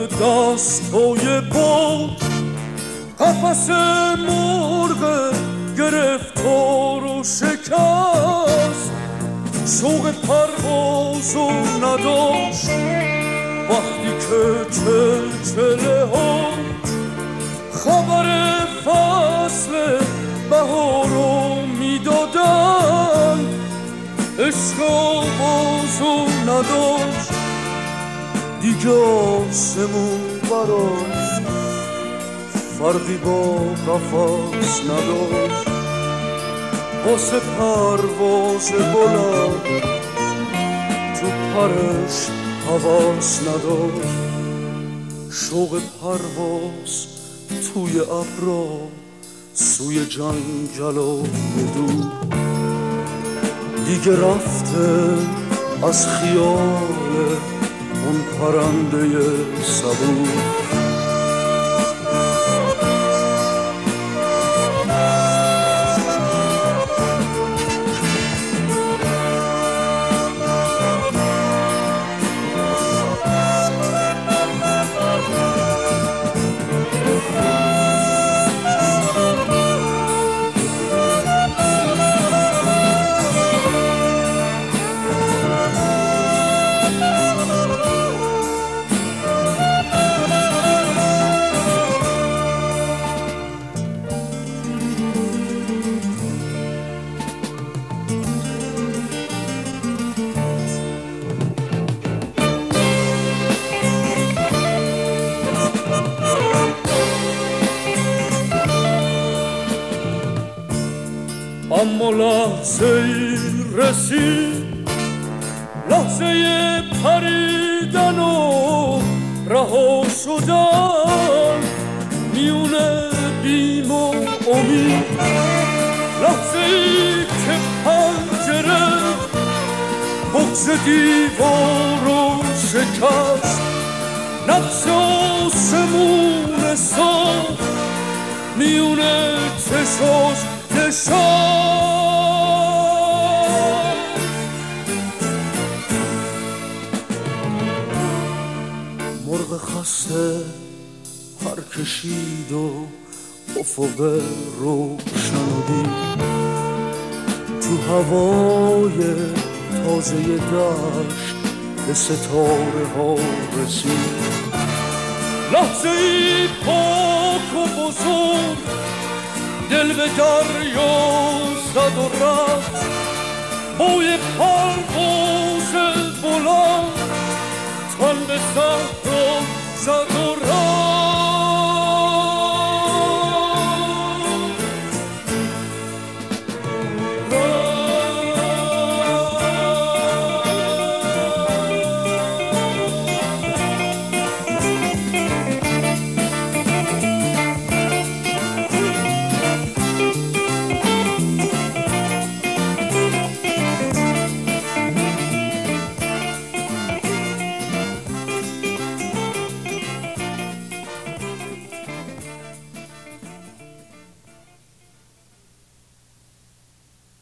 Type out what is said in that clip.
دستای باد قفس مرغ گرفتار و شکست شوق پروازو نداشت وقتی که چلچله ها خبر فصل بهارو میدادن عشق آوازو نداشت دیگه آسمون براش فرقی با قفس نداشت واسه پرواز بلند تو پرش حواس نداشت شوق پرواز توی ابرا سوی جنگل دور دیگه رفته از خیال اون پرنده صبور اما لحظه ای رسید لحظه پریدن و رها شدن میونه بیم و امید لحظه ای که پنجره بغض دیوار رو شکست نقش آسمون ساخت میونه چشاش مرغ خسته پر کشید و افق روشن دید تو هوای تازه دشت به ستاره ها رسید لحظه ای پاک و بزرگ دل به دریا زد و رفت بوی پرواز بلند تن به صحرا زد و رفت